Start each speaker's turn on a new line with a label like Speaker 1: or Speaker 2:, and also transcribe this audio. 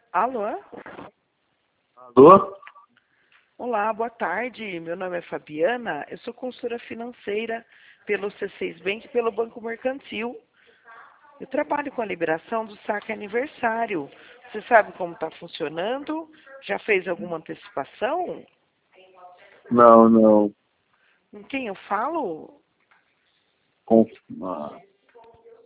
Speaker 1: Alô?
Speaker 2: Alô?
Speaker 1: Olá, boa tarde. Meu nome é Fabiana. Eu sou consultora financeira pelo C6 Bank e pelo Banco Mercantil. Eu trabalho com a liberação do saque aniversário. Você sabe como está funcionando? Já fez alguma antecipação?
Speaker 2: Não, não.
Speaker 1: Com quem eu falo?
Speaker 2: Com...